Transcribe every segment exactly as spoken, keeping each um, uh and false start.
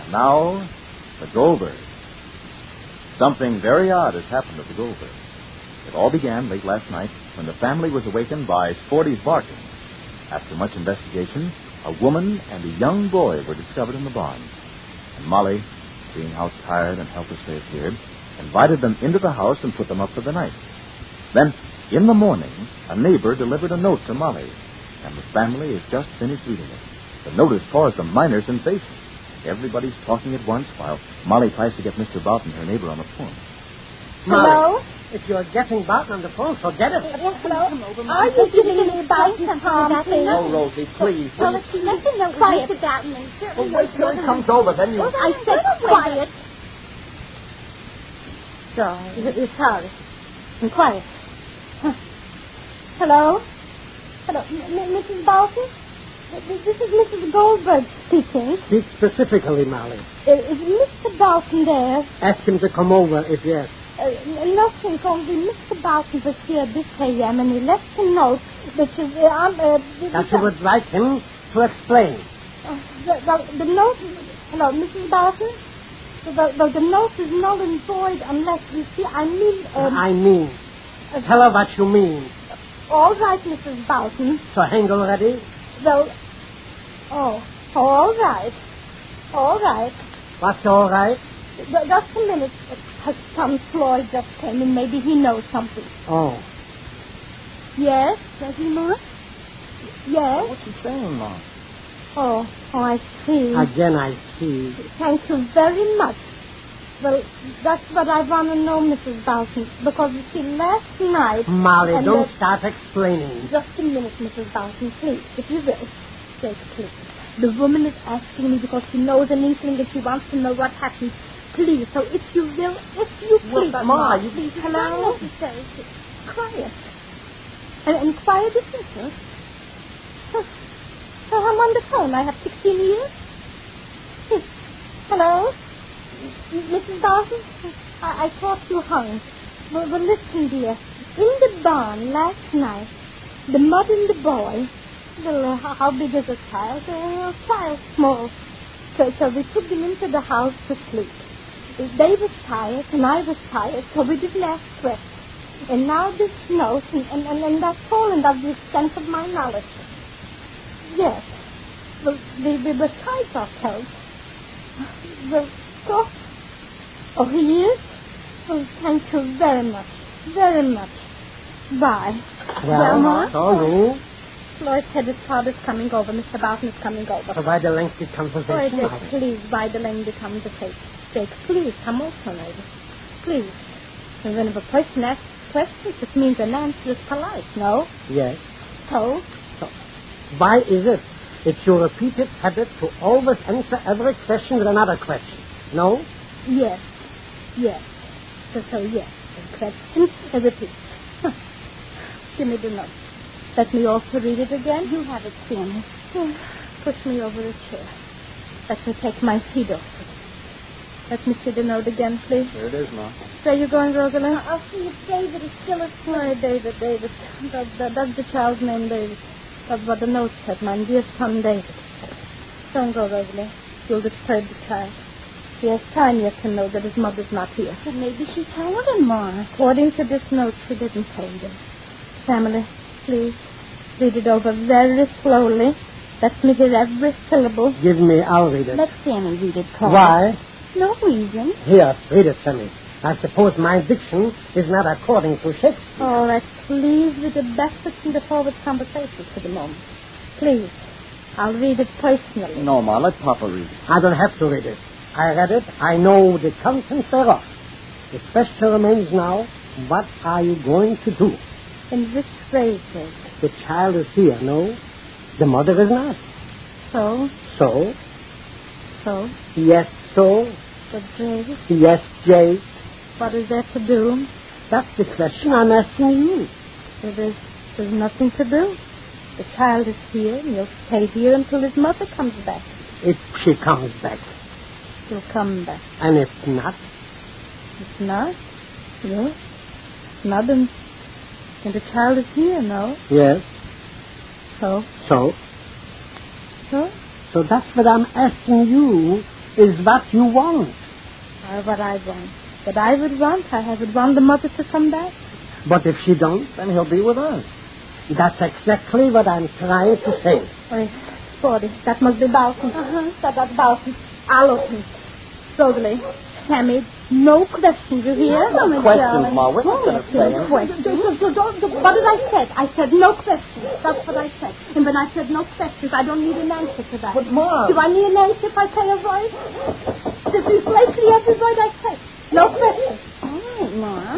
And now, the Goldberg. Something very odd has happened to the Goldberg. It all began late last night when the family was awakened by Sporty's barking. After much investigation, a woman and a young boy were discovered in the barn. And Molly, seeing how tired and helpless they appeared, invited them into the house and put them up for the night. Then, in the morning, a neighbor delivered a note to Molly, and the family has just finished reading it. The note has caused a minor sensation. Everybody's talking at once while Molly tries to get Mister Boughton, her neighbor, on the phone. Hello? Molly, if you're getting Boughton on the phone, forget it. Yes, hello? Are you giving me advice to Tom, please? Oh, Rosie, please. Well, if she listen, no, quiet. Mister Boughton, and certainly... Well, wait till he comes over, then you... I said quiet. Sorry. You're sorry. And quiet. Huh. Hello? Hello, M- M- Missus Boughton? This is Missus Goldberg speaking. Speak specifically, Molly. Uh, is Mister Boughton there? Ask him to come over, if yes. Uh, nothing, only Mister Boughton was here this A M and he left a note which is... Uh, um, uh, That you would like him to explain. Uh, the, the, the note... Hello, Missus Boughton? The, the, the note is null and void unless, you see, I mean... Um, I mean. Uh, Tell her what you mean. All right, Missus Boughton. So hang already? Though... Oh, all right. All right. What's all right? J- Just a minute. Uh, Tom Floyd just came in. Maybe he knows something. Oh. Yes, does he, Ma? Yes? What's he saying, Mom? Oh, oh, I see. Again, I see. Thank you very much. Well, that's what I want to know, Missus Boughton, because, you see, last night... Molly, and don't the- start explaining. Just a minute, Missus Boughton, please, if you will. Take please. The woman is asking me because she knows an inkling and she wants to know what happened. Please, so if you will, if you Well, please, but Ma, Ma, you- please, hello? Necessary. Quiet. And, and quiet is simple. So, so I'm on the phone. I have sixteen years. Yes. Hello? Missus Boughton? I, I thought you hung. Well, well, listen, dear. In the barn last night, the mother and the boy, well, uh, how, how big is a child? Uh, a child small. So, so we put them into the house to sleep. They were tired, and I was tired, so we didn't ask questions. And now this note, and, and, and, and that's all, and that's the extent of my knowledge. Yes. Well, we, we were tied ourselves. Well, so... Oh, he is? Oh, thank you very much. Very much. Bye. Well, Ma? so you... Floyd said his father's coming over. Mister Boughton is coming over. So why the lengthy conversation? Floyd, Molly? please, why the lengthy conversation? Jake, please, come over, lady. Please. And when a person asks questions, it means an answer is polite, no? Yes. So? So, why is it it's your repeated habit to always answer every question with another question? No? Yes. Yes. So, so yes. A question, a repeat. Huh. Give me the note. Let me also read it again. You have it, Sam. Push me over a chair. Let me take my feet off it. Let me see the note again, please. Here it is, Mom. Where are you going, Rosalind? I'll see if David is still asleep. Why, David, David. That, that, that's the child's name, David. That's what the note said, my dear son, David. Don't go, Rosalind. You'll disturb the child. He has time yet to know that his mother's not here. But maybe she told him, Ma. According to this note, she didn't tell him. Family, please, read it over very slowly. Let me hear every syllable. Give me, I'll read it. Let Sammy read it, Paul. Why? No reason. Here, read it to me. I suppose my diction is not according to Shakespeare. All right, please read the best in the forward conversation for the moment. Please. I'll read it personally. No, Ma, let Papa read it. I don't have to read it. I read it. I know the contents thereof. The question remains now, what are you going to do? In which phrases? The child is here, no? The mother is not. So? So? So? Yes, so? But Jake, Yes, Jake. what is there to do? That's the question I'm asking you. There is, there's nothing to do. The child is here, and he'll stay here until his mother comes back. If she comes back. He'll come back. And if not? If not, yes. Not and, and the child is here, no? Yes. So? So? So? So that's what I'm asking you. is what you want. Uh, what I want. What I would want, I would want the mother to come back. But if she don't, then he'll be with us. That's exactly what I'm trying to say. Oh, Sporty, that must be Boughton. Uh-huh, that, that's Boughton. I'll open it. Slowly. Sammy, no questions, you hear? No, no questions, Ma. We're not going to say No questions. What did I say? I said no questions. That's what I said. And when I said no questions, I don't need an answer to that. But, Ma... Do I need an answer if I say a word? Just replace the every word I say. No questions. All right, Ma.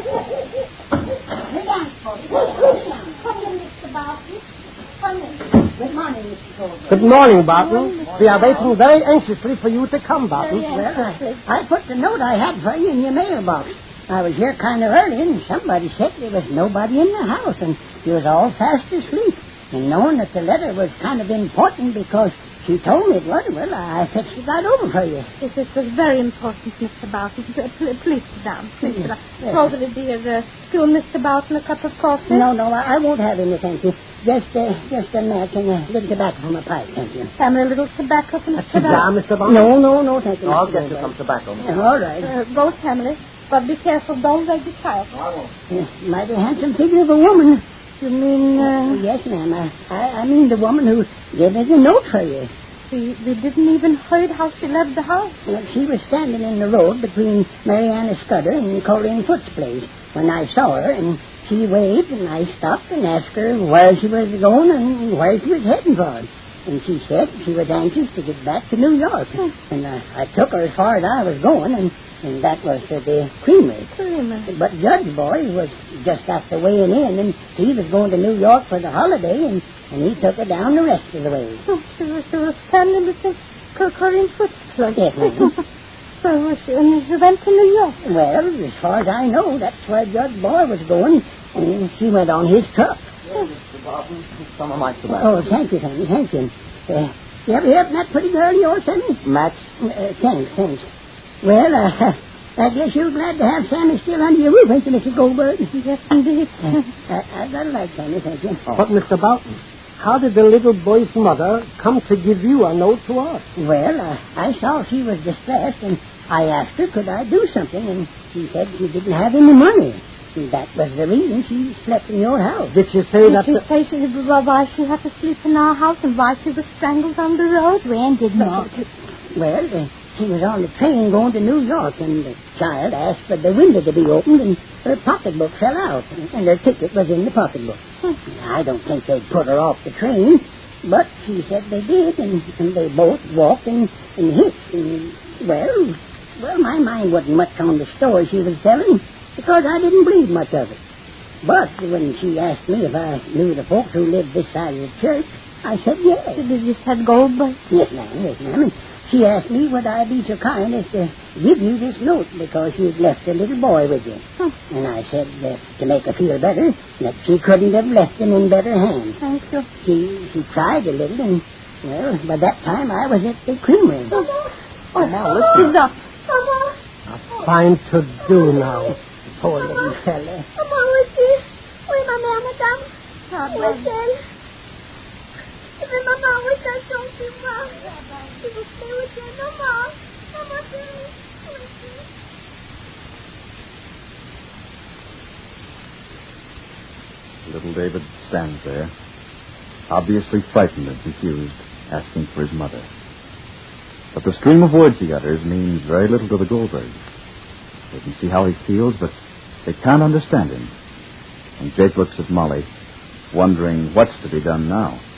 Sit down, Sporty. Sit down. Come in, Mister Boughton. Come in. Good morning, Mister Colbert. Good morning, Barton. We are waiting very anxiously for you to come, Barton. Very Well, anxiously. I, I put the note I had for you in your mailbox. I was here kind of early, and somebody said there was nobody in the house, and you was all fast asleep. And knowing that the letter was kind of important because she told me it was, well, I fixed it right over for you. Yes, it was very important, Mister Boughton. P- p- Please sit down. Please sit down. Yes. Rosalie, dear, uh, fill Mister Boughton a cup of coffee. No, no, I, I won't have any, thank you. Just, uh, just a match and a little tobacco from a pipe, thank you. Family, a little tobacco for Mister Cigar, Boughton. Mister Barton? No, no, no, thank you. I'll Mister get you Goldberg. some tobacco. Yeah, all right. Uh, go, family. But be careful. Don't wake the child. Yes, mighty handsome figure of a woman. You mean, Oh, uh, yes, ma'am. I, I, I mean the woman who gave me the note for you. we, we didn't even heard how she left the house. Well, she was standing in the road between Mariana Scudder and Colleen Foot's place when I saw her, and she waved, and I stopped and asked her where she was going and where she was heading for. And she said she was anxious to get back to New York. And uh, I took her as far as I was going, and, and that was to the creamery. Creamery. But Judge Boy was just after weighing in, and he was going to New York for the holiday, and, and he took her down the rest of the way. Oh, she, was, she was standing with the Corinne Foot's place. Yes, ma'am. So she, and she went to New York. Well, as far as I know, that's where Judge Boy was going, and she went on his truck. Mister Barton, some of my tobacco. Oh, thank you, Sammy, thank you. Uh, you ever heard from that pretty girl of yours, Sammy? Match? Uh, thanks, thanks. Well, uh, I guess you're glad to have Sammy still under your roof, ain't you, Mister Goldberg? Yes, indeed. Uh, I, I got a like Sammy, thank you. But, Mister Barton, how did the little boy's mother come to give you a note to us? Well, uh, I saw she was distressed, and I asked her could I do something, and she said she didn't have any money. And that was the reason she slept in your house. Did she say Did that... she the- say she, why she had to sleep in our house and why she was strangled on the road? When did not? Well, uh, she was on the train going to New York, and the child asked for the window to be opened, and her pocketbook fell out, and her ticket was in the pocketbook. I don't think they'd put her off the train, but she said they did, and, and they both walked and, and hitched, and, well, well, my mind wasn't much on the story she was telling, because I didn't believe much of it. But when she asked me if I knew the folks who lived this side of the church, I said yes. Did you said Goldberg? Yes, ma'am, yes, ma'am. And she asked me would I be so kind as to give you this note because you'd left a little boy with you. Huh. And I said that to make her feel better, that she couldn't have left him in better hands. Thank you. She she cried a little, and, well, by that time I was at the creamery. Oh, now, listen. She's up. Fine to do now. Poor little fella. Maman, where's she? Where's my mama, madame? Where's she? Even Maman, where's that donkey, Mom? She will stay with you, Maman. Mama, please. Where's she? Little David stands there, obviously frightened and confused, asking for his mother. But the stream of words he utters means very little to the Goldbergs. They can see how he feels, but they can't understand him. And Jake looks at Molly, wondering what's to be done now.